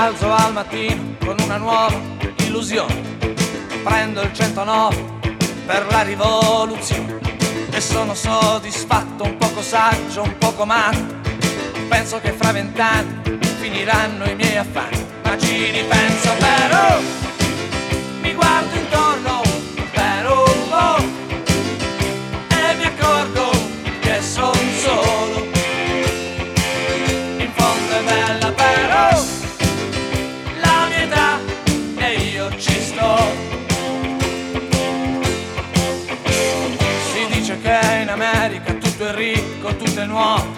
alzo al mattino con una nuova illusione, prendo il 109 per la rivoluzione e sono soddisfatto, un poco saggio, un poco matto. Penso che fra 20 anni finiranno i miei affanni, ma ci ripenso però, mi guardo intorno per un po' e mi accorgo che son solo. In fondo è bella però la mia età e io ci sto. Si dice che in America tutto è ricco, tutto è nuovo,